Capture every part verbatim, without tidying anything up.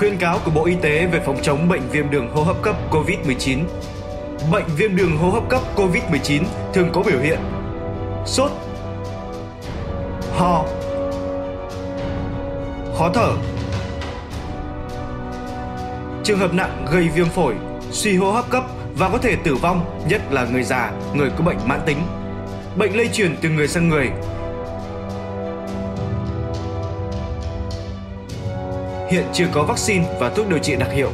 Khuyến cáo của Bộ Y tế về phòng chống bệnh viêm đường hô hấp cấp Covid mười chín. Bệnh viêm đường hô hấp cấp Covid mười chín thường có biểu hiện sốt, ho, khó thở. Trường hợp nặng gây viêm phổi, suy hô hấp cấp và có thể tử vong, nhất là người già, người có bệnh mãn tính. Bệnh lây truyền từ người sang người. Hiện chưa có vaccine và thuốc điều trị đặc hiệu.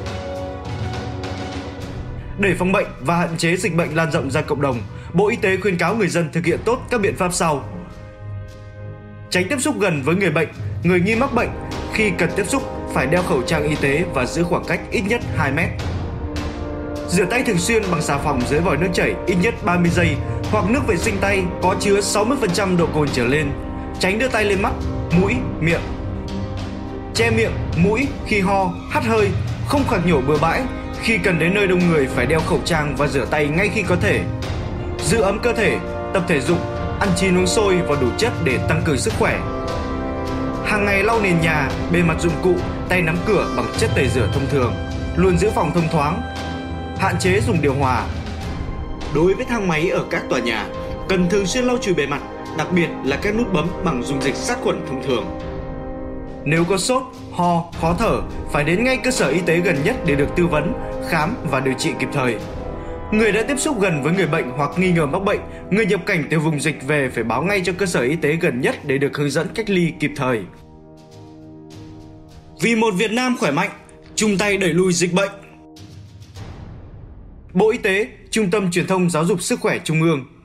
Để phòng bệnh và hạn chế dịch bệnh lan rộng ra cộng đồng, Bộ Y tế khuyến cáo người dân thực hiện tốt các biện pháp sau. Tránh tiếp xúc gần với người bệnh, người nghi mắc bệnh. Khi cần tiếp xúc, phải đeo khẩu trang y tế và giữ khoảng cách ít nhất hai mét. Rửa tay thường xuyên bằng xà phòng dưới vòi nước chảy ít nhất ba mươi giây hoặc nước vệ sinh tay có chứa sáu mươi phần trăm độ cồn trở lên. Tránh đưa tay lên mắt, mũi, miệng. Che miệng, mũi khi ho, hắt hơi, không khạc nhổ bừa bãi. Khi cần đến nơi đông người phải đeo khẩu trang và rửa tay ngay khi có thể. Giữ ấm cơ thể, tập thể dục, ăn chín uống sôi và đủ chất để tăng cường sức khỏe. Hàng ngày lau nền nhà, bề mặt dụng cụ, tay nắm cửa bằng chất tẩy rửa thông thường. Luôn giữ phòng thông thoáng. Hạn chế dùng điều hòa. Đối với thang máy ở các tòa nhà, cần thường xuyên lau chùi bề mặt, đặc biệt là các nút bấm bằng dung dịch sát khuẩn thông thường. Nếu có sốt, ho, khó thở, phải đến ngay cơ sở y tế gần nhất để được tư vấn, khám và điều trị kịp thời. Người đã tiếp xúc gần với người bệnh hoặc nghi ngờ mắc bệnh, người nhập cảnh từ vùng dịch về phải báo ngay cho cơ sở y tế gần nhất để được hướng dẫn cách ly kịp thời. Vì một Việt Nam khỏe mạnh, chung tay đẩy lùi dịch bệnh. Bộ Y tế, Trung tâm Truyền thông Giáo dục Sức khỏe Trung ương.